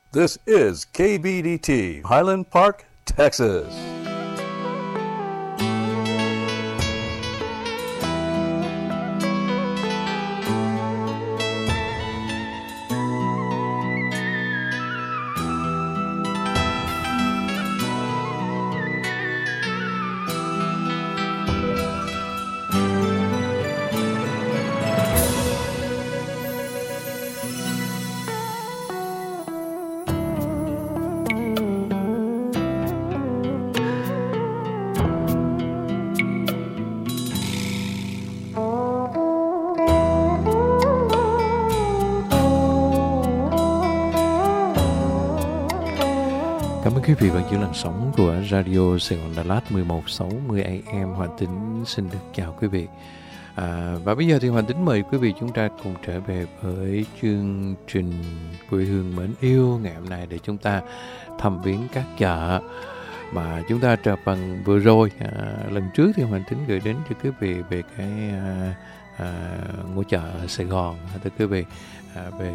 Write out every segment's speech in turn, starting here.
This is KBDT, Highland Park, Texas. Cảm ơn quý vị bạn giữ làn sóng của Radio Sài Gòn Đà Lạt 1160 AM. Hoàng Tính xin được chào quý vị. Và bây giờ thì Hoàng Tính mời quý vị chúng ta cùng trở về với chương trình Quê hương mến yêu ngày hôm nay để chúng ta thăm viếng các chợ mà chúng ta trở phần vừa rồi. Lần trước thì Hoàng Tính gửi đến cho quý vị về cái ngôi chợ Sài Gòn, thưa quý vị, về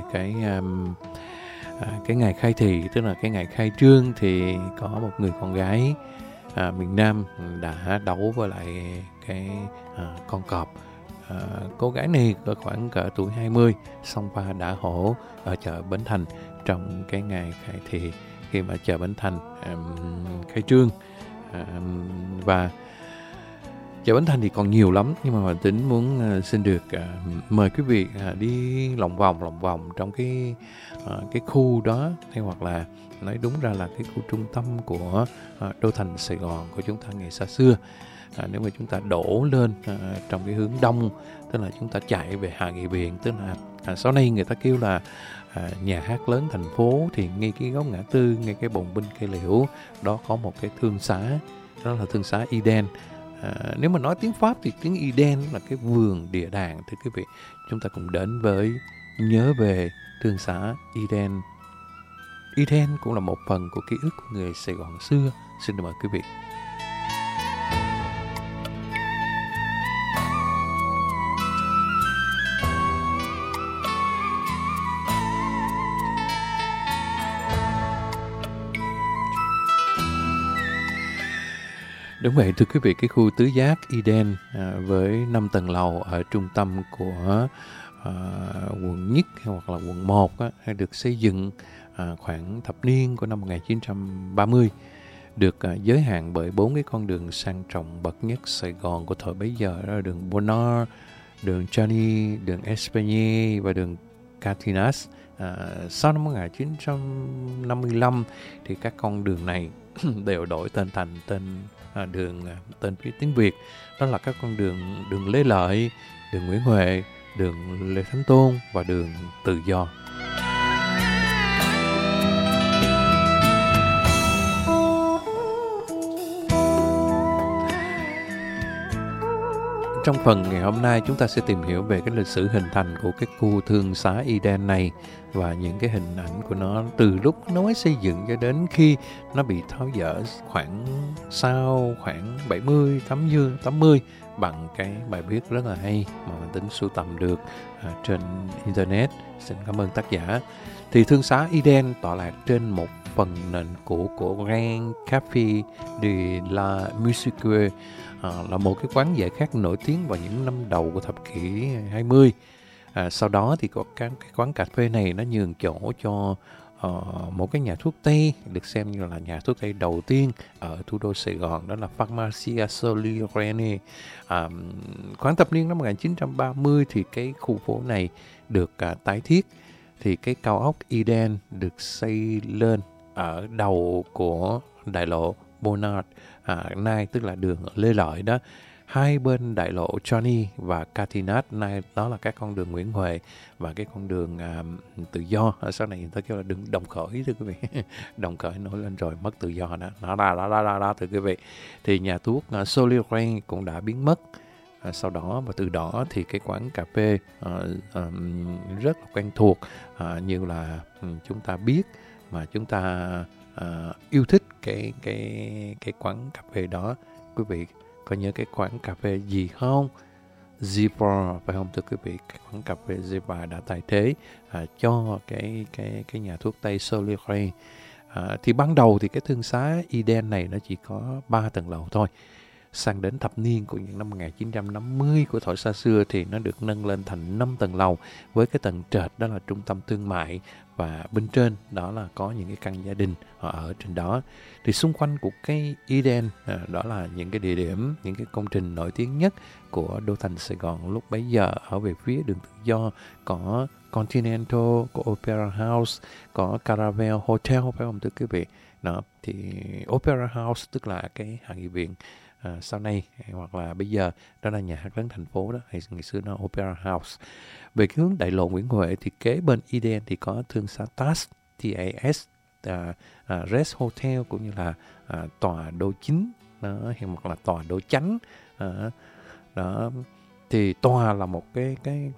cái ngày khai thị, tức là cái ngày khai trương, thì có một người con gái miền Nam đã đấu với lại cái con cọp. Cô gái này có khoảng cỡ tuổi 20, xông pha đả hổ ở chợ Bến Thành trong cái ngày khai thị, khi mà chợ Bến Thành khai trương. Và chợ Bến Thành thì còn nhiều lắm, nhưng mà Hoàng Tính muốn xin được mời quý vị đi lòng vòng trong cái khu đó, hay hoặc là nói đúng ra là cái khu trung tâm của đô thành Sài Gòn của chúng ta ngày xa xưa. Nếu mà chúng ta đổ lên trong cái hướng đông, tức là chúng ta chạy về Hà Nghị Viện, tức là sau này người ta kêu là nhà hát lớn thành phố, thì ngay cái góc ngã tư, ngay cái bồng binh cây liễu đó có một cái thương xá, đó là thương xá Eden. Nếu mà nói tiếng Pháp thì tiếng Eden là cái vườn địa đàng, thưa quý vị. Chúng ta cùng đến với nhớ về thương xá Eden. Eden cũng là một phần của ký ức của người Sài Gòn xưa. Xin mời quý vị. Đúng vậy, thưa quý vị, cái khu tứ giác Eden với 5 tầng lầu ở trung tâm của quận Nhất hoặc là quận 1 được xây dựng khoảng thập niên của năm 1930, được giới hạn bởi 4 cái con đường sang trọng bậc nhất Sài Gòn của thời bấy giờ, đó là đường Bonnard, đường Johnny, đường Espagné và đường Catinas. Sau năm 1955 thì các con đường này đều đổi tên thành tên tiếng Việt, đó là các con đường Lê Lợi, đường Nguyễn Huệ, đường Lê Thánh Tôn và đường Tự Do. Trong phần ngày hôm nay chúng ta sẽ tìm hiểu về cái lịch sử hình thành của cái khu thương xá Eden này và những cái hình ảnh của nó từ lúc nó mới xây dựng cho đến khi nó bị tháo dỡ khoảng 70, 80 bằng cái bài viết rất là hay mà mình tính sưu tầm được trên Internet. Xin cảm ơn tác giả. Thì thương xá Eden tọa lạc trên một phần nền cũ của Grand Café de la Musique, là một cái quán giải khát nổi tiếng vào những năm đầu của thập kỷ 20. Sau đó thì có cái quán cà phê này nó nhường chỗ cho một cái nhà thuốc Tây, được xem như là nhà thuốc Tây đầu tiên ở thủ đô Sài Gòn, đó là Pharmacia Solierne. Khoảng thập niên năm 1930 thì cái khu phố này được tái thiết, thì cái cao ốc Eden được xây lên ở đầu của đại lộ Bonnard, nay tức là đường Lê Lợi đó. Hai bên đại lộ Johnny và Catinat, nay đó là các con đường Nguyễn Huệ và cái con đường Tự Do. Ở sau này người ta kêu là đường Đồng Khởi, thưa quý vị. Đồng Khởi nổi lên rồi mất tự do đó. Đó thưa quý vị. Thì nhà thuốc Solierne cũng đã biến mất. Sau đó và từ đó thì cái quán cà phê rất là quen thuộc, như là chúng ta biết mà chúng ta yêu thích cái quán cà phê đó. Quý vị có nhớ cái quán cà phê gì không? Zippo, phải không thưa quý vị? Các quán cà phê Zippo đã thay thế cho cái nhà thuốc Tây Solieri. Thì ban đầu thì cái thương xá Eden này nó chỉ có 3 tầng lầu thôi. Sang đến thập niên của những năm 1950 của thời xa xưa thì nó được nâng lên thành 5 tầng lầu với cái tầng trệt đó là trung tâm thương mại và bên trên đó là có những cái căn gia đình họ ở trên đó. Thì xung quanh của cái Eden đó là những cái địa điểm, những cái công trình nổi tiếng nhất của đô thành Sài Gòn lúc bấy giờ. Ở về phía đường Tự Do có Continental, có Opera House, có Caravel Hotel, phải không thưa quý vị? Đó, thì Opera House tức là cái hạ nghị viện sau này hoặc là bây giờ đó là nhà hát lớn thành phố đó, hay ngày xưa nó Opera House. Về cái hướng đại lộ Nguyễn Huệ thì kế bên Eden thì có thương xá TAS, TAS, Rest Hotel cũng như là tòa đô chính đó, hay hoặc là tòa đô chánh đó. Thì tòa là một cái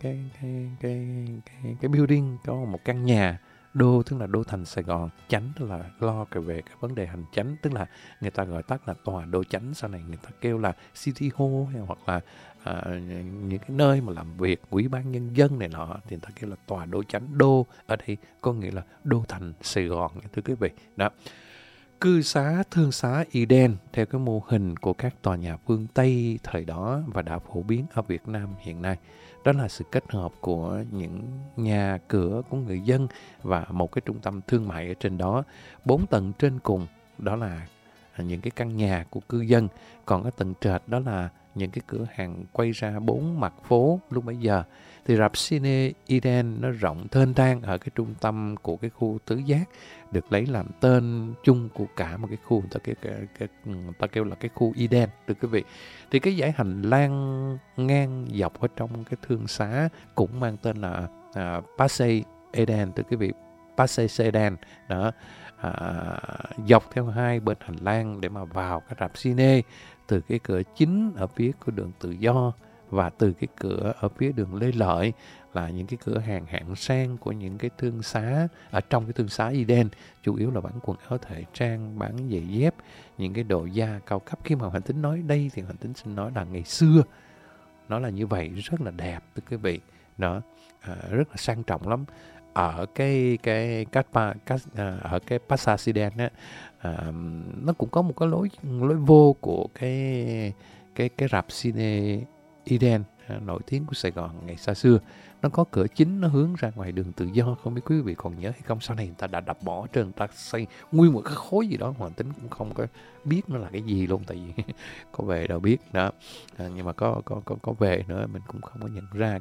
building, có một căn nhà. Đô tức là đô thành Sài Gòn, chánh tức là lo về các vấn đề hành chánh, tức là người ta gọi tắt là tòa đô chánh, sau này người ta kêu là City Hall hay hoặc là những cái nơi mà làm việc ủy ban nhân dân này nọ thì người ta kêu là tòa đô chánh. Đô ở đây có nghĩa là đô thành Sài Gòn, thưa quý vị. Đó. Cư xá, thương xá Eden theo cái mô hình của các tòa nhà phương Tây thời đó và đã phổ biến ở Việt Nam hiện nay. Đó là sự kết hợp của những nhà cửa của người dân và một cái trung tâm thương mại ở trên đó. 4 tầng trên cùng đó là những cái căn nhà của cư dân. Còn cái tầng trệt đó là những cái cửa hàng quay ra 4 mặt phố lúc bấy giờ. Thì rạp cine Eden nó rộng thênh thang ở cái trung tâm của cái khu tứ giác, được lấy làm tên chung của cả một cái khu, người ta kêu là cái khu Eden, thưa quý vị. Thì cái dãy hành lang ngang dọc ở trong cái thương xá cũng mang tên là Passage Eden, thưa quý vị. Passage Eden đó, dọc theo hai bên hành lang để mà vào cái rạp cine từ cái cửa chính ở phía của đường Tự Do và từ cái cửa ở phía đường Lê Lợi là những cái cửa hàng hạng sang của những cái thương xá ở trong cái thương xá Eden, chủ yếu là bán quần áo thời trang, bán giày dép, những cái đồ da cao cấp. Khi mà Hoàng Tính nói đây thì Hoàng Tính xin nói là ngày xưa nó là như vậy, rất là đẹp thưa quý vị. Đó, rất là sang trọng lắm. Ở cái ở cái Passage Eden á, nó cũng có một cái lối vô của cái rạp cine Eden nổi tiếng của Sài Gòn ngày xa xưa. Nó có cửa chính, nó hướng ra ngoài đường Tự Do. Không biết quý vị còn nhớ hay không? Sau này người ta đã đập bỏ trên, người ta xây nguyên một cái khối gì đó, Hoàng Tính cũng không có biết nó là cái gì luôn, tại vì có về đâu biết đó. Nhưng mà có về nữa mình cũng không có nhận ra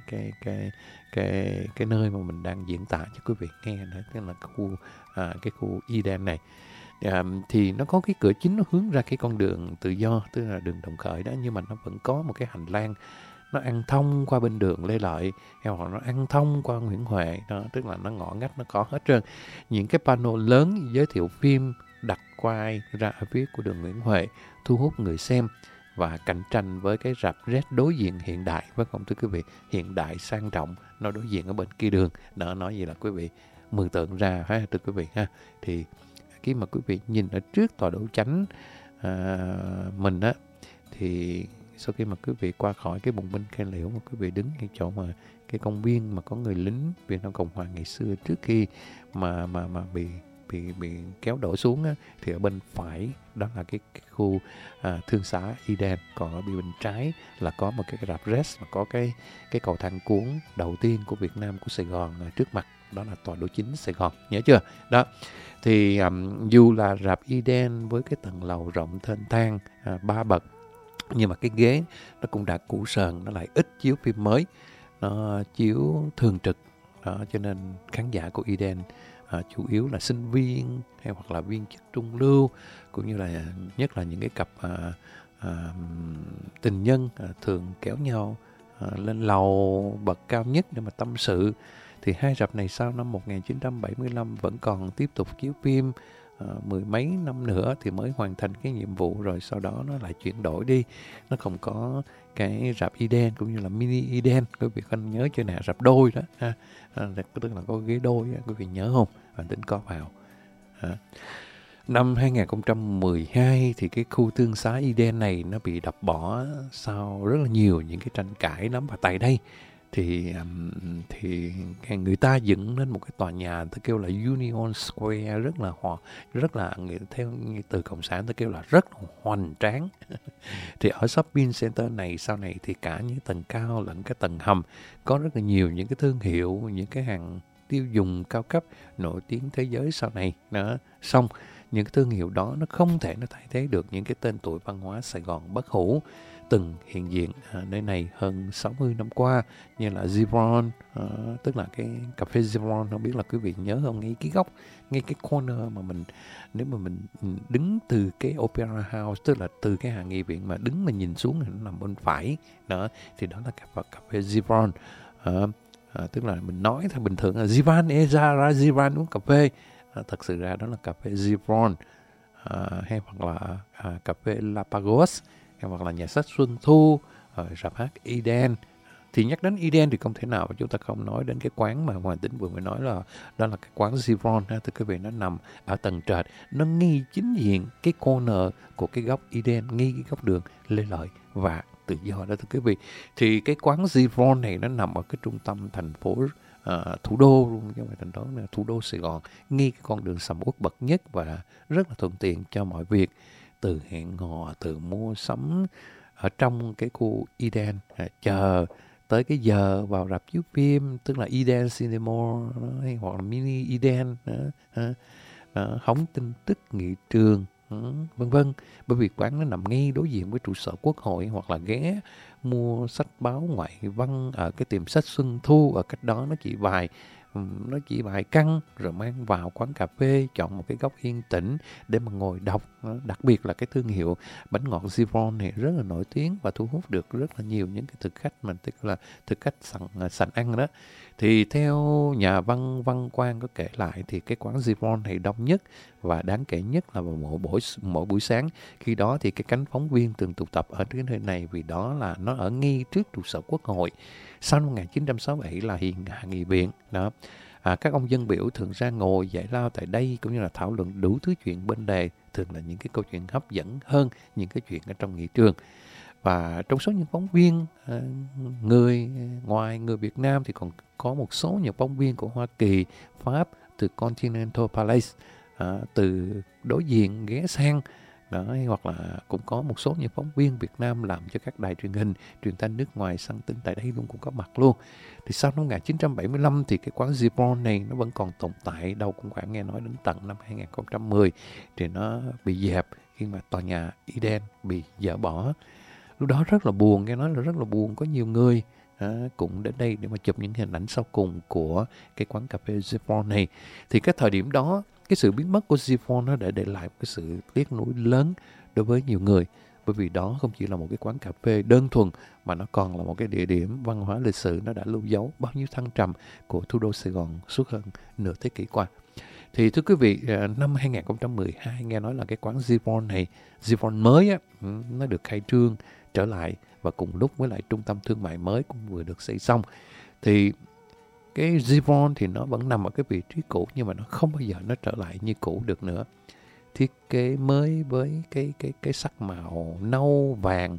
cái nơi mà mình đang diễn tả cho quý vị nghe nữa, tức là cái khu Eden này. Thì nó có cái cửa chính, nó hướng ra cái con đường Tự Do, tức là đường Đồng Khởi đó, nhưng mà nó vẫn có một cái hành lang nó ăn thông qua bên đường Lê Lợi hay hoặc nó ăn thông qua Nguyễn Huệ đó, tức là nó ngõ ngách, nó có hết trơn. Những cái pano lớn giới thiệu phim đặt quay ra ở phía của đường Nguyễn Huệ thu hút người xem và cạnh tranh với cái rạp Red đối diện hiện đại, với không thưa quý vị, hiện đại sang trọng, nó đối diện ở bên kia đường. Đó, nói gì là quý vị mường tượng ra ha, thưa quý vị ha. Thì khi mà quý vị nhìn ở trước tòa đỗ chánh mình á, thì sau khi mà quý vị qua khỏi cái bùng binh cây liễu mà quý vị đứng ngay chỗ mà cái công viên mà có người lính Việt Nam Cộng Hòa ngày xưa trước khi mà bị kéo đổ xuống á, thì ở bên phải đó là cái khu thương xá Eden, còn ở bên trái là có một cái rạp Red, mà có cái cầu thang cuốn đầu tiên của Việt Nam, của Sài Gòn trước mặt, đó là tòa đô chính Sài Gòn, nhớ chưa? Đó. Thì dù là rạp Eden với cái tầng lầu rộng thênh thang 3 bậc, nhưng mà cái ghế nó cũng đã cũ sờn, nó lại ít chiếu phim mới, nó chiếu thường trực đó, cho nên khán giả của Eden chủ yếu là sinh viên hay hoặc là viên chức trung lưu, cũng như là nhất là những cái cặp tình nhân thường kéo nhau lên lầu bậc cao nhất để mà tâm sự. Thì hai rạp này sau năm 1975 vẫn còn tiếp tục chiếu phim mười mấy năm nữa thì mới hoàn thành cái nhiệm vụ, rồi sau đó nó lại chuyển đổi đi. Nó không có cái rạp Eden cũng như là mini Eden. Quý vị không nhớ chưa nè, rạp đôi đó ha. Tức là có ghế đôi, quý vị nhớ không? Và tính có vào. Năm 2012 thì cái khu thương xá Eden này nó bị đập bỏ sau rất là nhiều những cái tranh cãi lắm. Và tại đây thì người ta dựng lên một cái tòa nhà, ta kêu là Union Square, rất là theo từ cộng sản ta kêu là rất hoành tráng. Thì ở shopping center này sau này thì cả những tầng cao lẫn cái tầng hầm có rất là nhiều những cái thương hiệu, những cái hàng tiêu dùng cao cấp nổi tiếng thế giới sau này đó. Xong những cái thương hiệu đó nó không thể nó thay thế được những cái tên tuổi văn hóa Sài Gòn bất hủ từng hiện diện nơi này hơn 60 năm qua, như là Zivron, tức là cái cà phê Zivron. Không biết là quý vị nhớ không, ngay cái góc, ngay cái corner mà nếu mà mình đứng từ cái Opera House, tức là từ cái hàng nghị viện mà đứng mà nhìn xuống thì nó nằm bên phải đó, thì đó là cà phê Zivron. Tức là mình nói theo bình thường là Zivan ra Zivan uống cà phê, thật sự ra đó là cà phê Zivron, hay hoặc là cà phê Lapagos, hay hoặc là nhà sách Xuân Thu, rạp hát Eden. Thì nhắc đến Eden thì không thể nào chúng ta không nói đến cái quán mà Hoàng Tính vừa mới nói là đó là cái quán Zivron ha. Thưa quý vị, nó nằm ở tầng trệt, nó ngay chính diện cái corner của cái góc Eden, ngay cái góc đường Lê Lợi và Tự Do đó thưa quý vị. Thì cái quán Zivron này nó nằm ở cái trung tâm thành phố, thủ đô luôn, chứ không phải thành phố, là thủ đô Sài Gòn, ngay cái con đường sầm uất bậc nhất và rất là thuận tiện cho mọi việc, từ hẹn hò, từ mua sắm ở trong cái khu Eden, chờ tới cái giờ vào rạp chiếu phim, tức là Eden Cinema hay hoặc là Mini Eden, hóng tin tức nghị trường, vân vân. Bởi vì quán nó nằm ngay đối diện với trụ sở Quốc hội, hoặc là ghé mua sách báo ngoại văn ở cái tiệm sách Xuân Thu ở cách đó nó chỉ vài căn, rồi mang vào quán cà phê, chọn một cái góc yên tĩnh để mà ngồi đọc. Đặc biệt là cái thương hiệu bánh ngọt Zivron này rất là nổi tiếng và thu hút được rất là nhiều những cái thực khách, mà tức là thực khách sẵn ăn đó. Thì theo nhà văn Quang có kể lại thì cái quán Zivron này đông nhất và đáng kể nhất là vào mỗi buổi sáng. Khi đó thì cái cánh phóng viên thường tụ tập ở cái nơi này, vì đó là nó ở ngay trước trụ sở Quốc hội. Sau năm 1967 là hạ nghị viện đó. Các ông dân biểu thường ra ngồi giải lao tại đây, cũng như là thảo luận đủ thứ chuyện bên đề, thường là những cái câu chuyện hấp dẫn hơn những cái chuyện ở trong nghị trường. Và trong số những phóng viên ngoài người Việt Nam thì còn có một số những phóng viên của Hoa Kỳ, Pháp, từ Continental Palace, từ đối diện ghé sang đó, hoặc là cũng có một số những phóng viên Việt Nam làm cho các đài truyền hình, truyền thanh nước ngoài săn tin tại đây luôn, cũng có mặt luôn. Thì sau năm 1975 thì cái quán Zivron này nó vẫn còn tồn tại, đâu cũng khoảng nghe nói đến tận năm 2010 thì nó bị dẹp khi mà tòa nhà Eden bị dỡ bỏ. Lúc đó rất là buồn, nghe nói là rất là buồn, có nhiều người cũng đến đây để mà chụp những hình ảnh sau cùng của cái quán cà phê Zivron này. Thì cái thời điểm đó, cái sự biến mất của Zivron nó đã để lại một cái sự tiếc nuối lớn đối với nhiều người, bởi vì đó không chỉ là một cái quán cà phê đơn thuần mà nó còn là một cái địa điểm văn hóa lịch sử, nó đã lưu dấu bao nhiêu thăng trầm của thủ đô Sài Gòn suốt hơn nửa thế kỷ qua. Thì thưa quý vị, năm 2012 nghe nói là cái quán Zivron này, Zivron mới á, nó được khai trương trở lại, và cùng lúc với lại trung tâm thương mại mới cũng vừa được xây xong. Thì cái Zivron thì nó vẫn nằm ở cái vị trí cũ, nhưng mà nó không bao giờ nó trở lại như cũ được nữa. Thiết kế mới với cái sắc màu nâu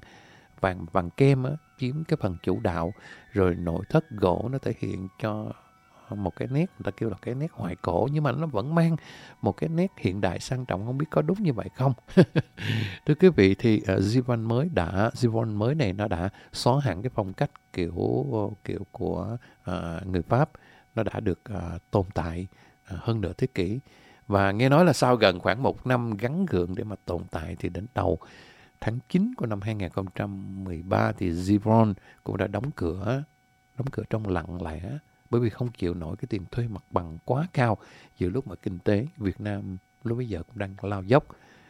vàng kem á, chiếm cái phần chủ đạo, rồi nội thất gỗ nó thể hiện cho một cái nét, người ta kêu là cái nét hoài cổ, nhưng mà nó vẫn mang một cái nét hiện đại sang trọng, không biết có đúng như vậy không. Thưa quý vị, thì Zivron mới này nó đã xóa hẳn cái phong cách kiểu của người Pháp, nó đã được tồn tại hơn nửa thế kỷ. Và nghe nói là sau gần khoảng 1 năm gắng gượng để mà tồn tại, thì đến đầu tháng 9 của năm 2013 thì Zivron cũng đã đóng cửa trong lặng lẽ, bởi vì không chịu nổi cái tiền thuê mặt bằng quá cao giữa lúc mà kinh tế Việt Nam lúc bây giờ cũng đang lao dốc,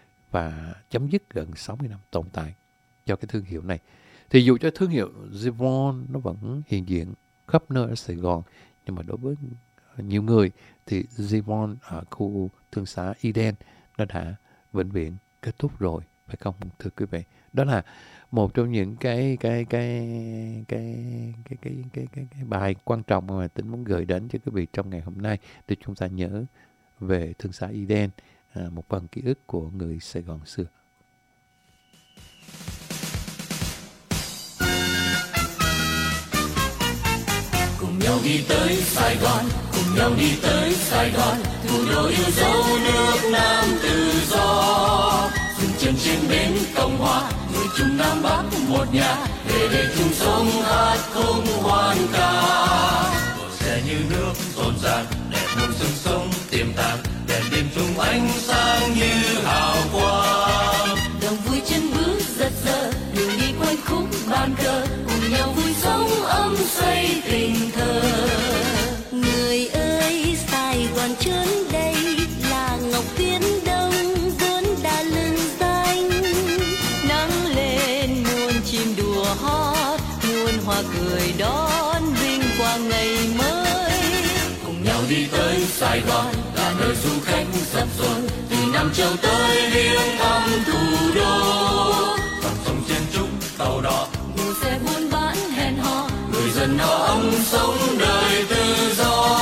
và chấm dứt gần 60 năm tồn tại cho cái thương hiệu này. Thì dù cho thương hiệu Zivron nó vẫn hiện diện khắp nơi ở Sài Gòn, nhưng mà đối với nhiều người thì Zivron ở khu thương xá Eden nó đã vĩnh viễn kết thúc rồi, phải không thưa quý vị? Đó là một trong những cái bài quan trọng mà Tính muốn gửi đến cho quý vị trong ngày hôm nay, để chúng ta nhớ về thương xá Eden, một phần ký ức của người Sài Gòn xưa. Cùng nhau đi tới Sài Gòn, cùng nhau đi tới Sài Gòn, thủ đô yêu dấu nước Nam tự do. Dừng chân trên bến Cộng Hòa, người chung Nam Bắc một nhà, về đây chung sống hát không hoan ca. Bờ xe như nước rộn ràng, đẹp muôn sương sống tiềm tàng, đèn đêm tung ánh sáng như hào quang. Đồng vui chân bước giật giờ, đường đi quanh khúc bàn cờ, cùng nhau vui sống ấm say tình thơ. Người ơi Sài Gòn trốn đây là ngọc viễn đông vốn đã lừng danh. Nắng lên muôn chim đùa hót, muôn hoa cười đón vinh quang ngày mới. Cùng nhau đi tới Sài Gòn là nơi du khách dập dồn, từ Nam Châu tới viếng thăm thủ đô. Dòng sông chen chúc tàu đò, Nhiều xe buôn bán hẹn hò, người dân no ấm sống đời tự do.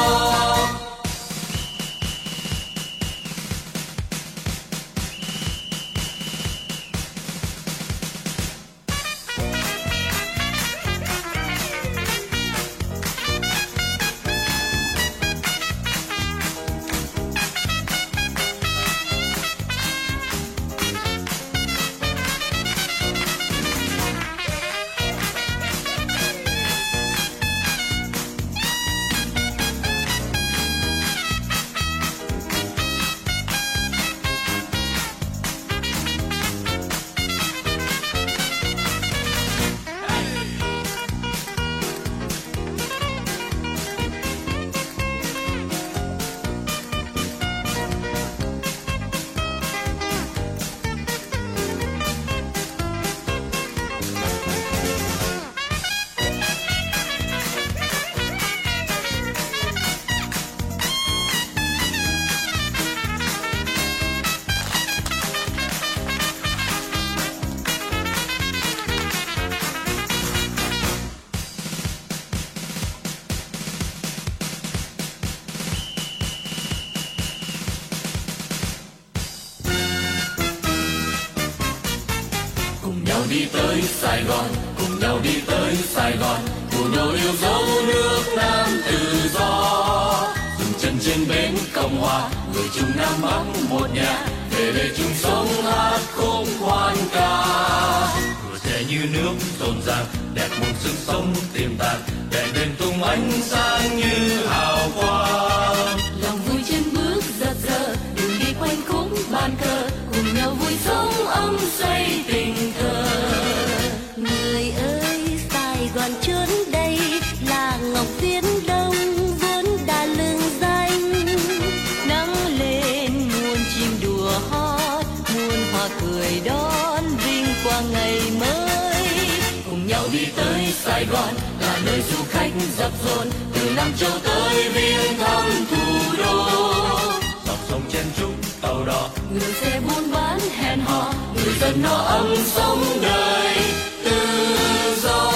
Cùng nhau đi tới Sài Gòn, cùng nhau đi tới Sài Gòn, thủ đô yêu dấu nước Nam tự do. Dừng chân trên bến Cộng Hòa, người chung Nam Bắc một nhà, về đây chung sống hát khúc hoan ca. Cửa xe như nước rộn ràng, đẹp muôn sương sống tiềm tàng, đèn đêm tung ánh sáng như hào quang. lòng vui trên bước giật giờ, đường đi quanh khúc bàn cờ, cùng nhau vui sống ấm say tình thơ. Người ơi Sài Gòn trốn đây là ngọc viễn đông vốn đã lừng danh. Nắng lên muôn chim đùa hót, muôn hoa cười đón vinh quang ngày mới. Cùng nhau đi tới Sài Gòn là nơi du khách dập dồn, từ Nam Châu tới viếng thăm thủ đô. Dòng sông chen chúc tàu đò, Người xe buôn bán hẹn hò, người dân no ấm sống đời tự do.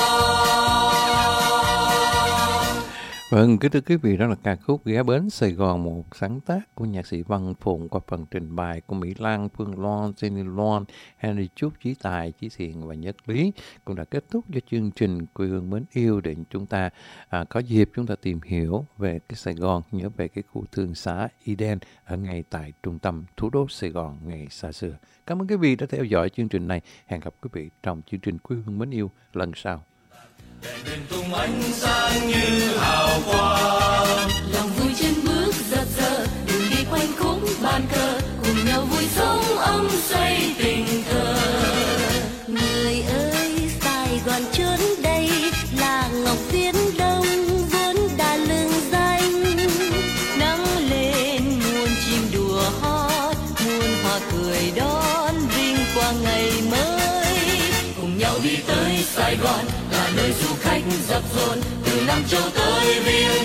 Vâng, kính thưa quý vị, đó là ca khúc Ghé Bến Sài Gòn, một sáng tác của nhạc sĩ Văn Phụng qua phần trình bày của Mỹ Lan, Phương Loan, Jenny Loan, Henry Trúc, Chí Tài, Chí Thiện và Nhất Lý cũng đã kết thúc cho chương trình Quê hương mến yêu để chúng ta có dịp chúng ta tìm hiểu về cái Sài Gòn, nhớ về cái khu thương xá Eden ở ngay tại trung tâm thủ đô Sài Gòn ngày xa xưa. Cảm ơn quý vị đã theo dõi chương trình này. Hẹn gặp quý vị trong chương trình Quê hương mến yêu lần sau. Đèn đêm tung ánh sáng như hào quang. lòng vui trên bước giật giờ, đường đi quanh khúc bàn cờ, cùng nhau vui sống ấm say tình thơ. Người ơi Sài Gòn trốn đây là ngọc viễn đông vốn đã lừng danh. Nắng lên muôn chim đùa hót, muôn hoa cười đón vinh quang ngày mới. Cùng nhau đi tới Sài Gòn là nơi du khách dập dồn, từ Nam Châu tới viếng